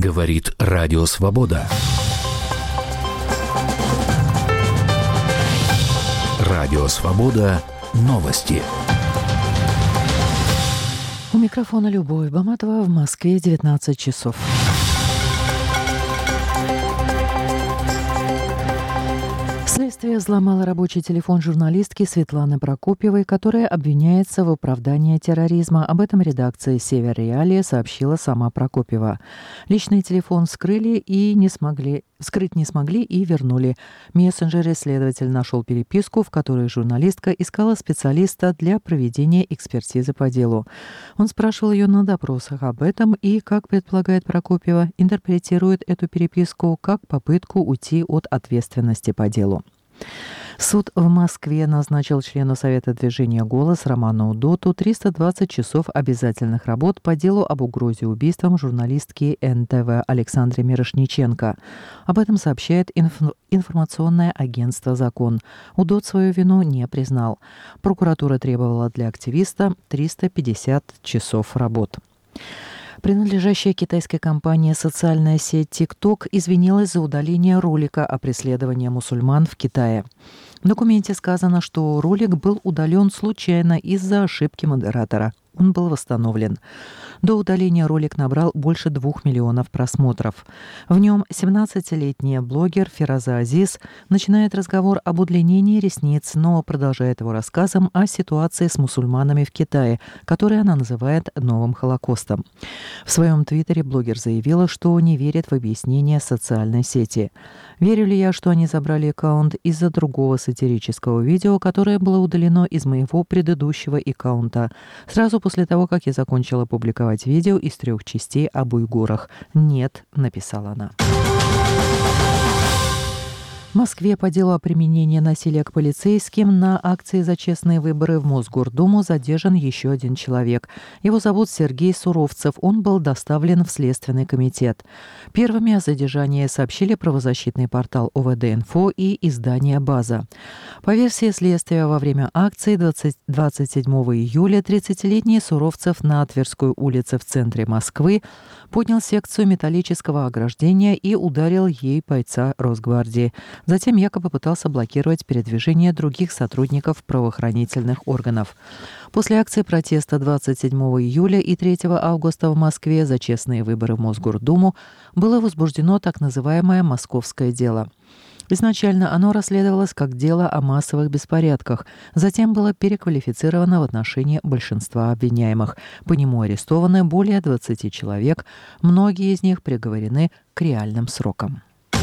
Говорит Радио Свобода. Радио Свобода. Новости. У микрофона Любовь Баматова, в Москве 19 часов. Следствие взломало рабочий телефон журналистки Светланы Прокопьевой, которая обвиняется в оправдании терроризма. Об этом редакция «Север Реалии» сообщила сама Прокопьева. Личный телефон скрыть не смогли и вернули. В мессенджере следователь нашел переписку, в которой журналистка искала специалиста для проведения экспертизы по делу. Он спрашивал ее на допросах об этом и, как предполагает Прокопьева, интерпретирует эту переписку как попытку уйти от ответственности по делу. Суд в Москве назначил члену Совета движения «Голос» Роману Удоту 320 часов обязательных работ по делу об угрозе убийством журналистки НТВ Александры Мирошниченко. Об этом сообщает информационное агентство «Закон». Удот свою вину не признал. Прокуратура требовала для активиста 350 часов работ. Принадлежащая китайской компании социальная сеть TikTok извинилась за удаление ролика о преследовании мусульман в Китае. В документе сказано, что ролик был удален случайно из-за ошибки модератора. Он был восстановлен. До удаления ролик набрал больше 2 миллионов просмотров. В нем 17-летняя блогер Фираза Азиз начинает разговор об удлинении ресниц, но продолжает его рассказом о ситуации с мусульманами в Китае, который она называет новым Холокостом. В своем твиттере блогер заявила, что не верит в объяснение социальной сети. «Верю ли я, что они забрали аккаунт из-за другого сатирического видео, которое было удалено из моего предыдущего аккаунта? Сразу после того, как я закончила публиковать видео из 3 частей об уйгурах. Нет», — написала она. В Москве по делу о применении насилия к полицейским на акции за честные выборы в Мосгордуму задержан еще один человек. Его зовут Сергей Суровцев. Он был доставлен в Следственный комитет. Первыми о задержании сообщили правозащитный портал ОВД-Инфо и издание «База». По версии следствия, во время акции 27 июля 30-летний Суровцев на Тверской улице в центре Москвы поднял секцию металлического ограждения и ударил ей бойца Росгвардии. Затем якобы пытался блокировать передвижение других сотрудников правоохранительных органов. После акции протеста 27 июля и 3 августа в Москве за честные выборы в Мосгордуму было возбуждено так называемое «Московское дело». Изначально оно расследовалось как дело о массовых беспорядках, затем было переквалифицировано в отношении большинства обвиняемых. По нему арестованы более 20 человек, многие из них приговорены к реальным срокам.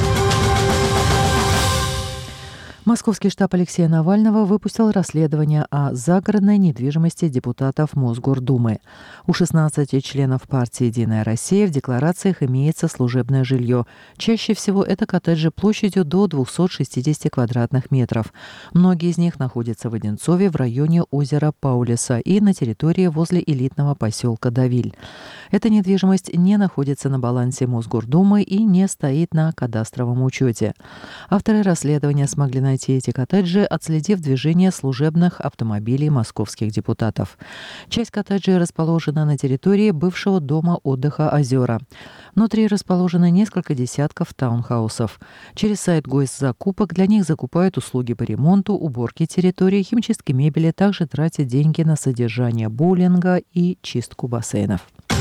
Московский штаб Алексея Навального выпустил расследование о загородной недвижимости депутатов Мосгордумы. У 16 членов партии «Единая Россия» в декларациях имеется служебное жилье. Чаще всего это коттеджи площадью до 260 квадратных метров. Многие из них находятся в Одинцове в районе озера Паулиса и на территории возле элитного поселка Давиль. Эта недвижимость не находится на балансе Мосгордумы и не стоит на кадастровом учете. Авторы расследования смогли найти эти коттеджи, отследив движение служебных автомобилей московских депутатов. Часть коттеджей расположена на территории бывшего дома отдыха «Озера». Внутри расположено несколько десятков таунхаусов. Через сайт госзакупок для них закупают услуги по ремонту, уборке территории, химчистке мебели, также тратят деньги на содержание боулинга и чистку бассейнов.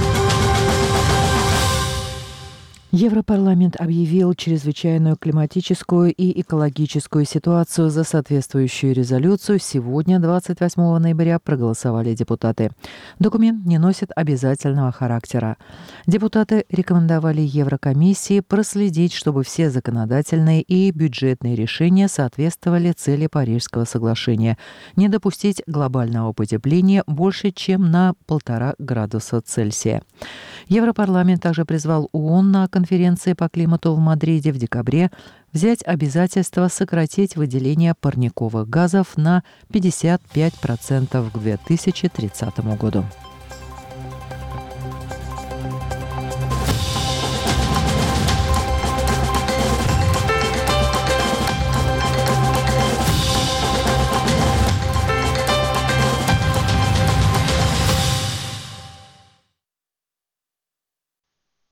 Европарламент объявил чрезвычайную климатическую и экологическую ситуацию. За соответствующую резолюцию сегодня, 28 ноября, проголосовали депутаты. Документ не носит обязательного характера. Депутаты рекомендовали Еврокомиссии проследить, чтобы все законодательные и бюджетные решения соответствовали цели Парижского соглашения, не допустить глобального потепления больше, чем на 1,5 градуса Цельсия. Европарламент также призвал ООН на конференции по климату в Мадриде в декабре взять обязательство сократить выделение парниковых газов на 55% к 2030 году.